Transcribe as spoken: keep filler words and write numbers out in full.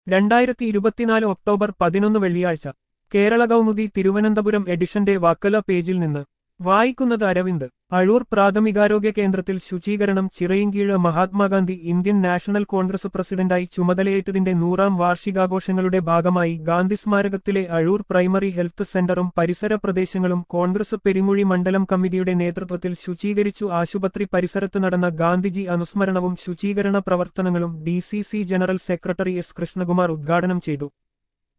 രണ്ടായിരത്തി ഇരുപത്തിനാല് ഒക്ടോബർ പതിനൊന്ന് വെള്ളിയാഴ്ച കേരള കൗമുദി തിരുവനന്തപുരം എഡിഷന്റെ വാക്കല പേജിൽ നിന്ന് വായിക്കുന്നത് അരവിന്ദ്. അഴൂർ പ്രാഥമികാരോഗ്യ കേന്ദ്രത്തിൽ ശുചീകരണം. Chirayinkeezhu Mahatma Gandhi Indian national Congress പ്രസിഡന്റായി ചുമതലയേറ്റതിന്റെ നൂറാം വാർഷികാഘോഷങ്ങളുടെ ഭാഗമായി ഗാന്ധി സ്മാരകത്തിലെ അഴൂർ പ്രൈമറി ഹെൽത്ത് സെന്ററും പരിസര പ്രദേശങ്ങളും കോൺഗ്രസ് പെരിങ്ങുഴി മണ്ഡലം കമ്മിറ്റിയുടെ നേതൃത്വത്തിൽ ശുചീകരിച്ചു. ആശുപത്രി പരിസരത്ത് നടന്ന ഗാന്ധിജി അനുസ്മരണവും ശുചീകരണ പ്രവർത്തനങ്ങളും D C C general secretary S Krishnakumar ഉദ്ഘാടനം ചെയ്തു.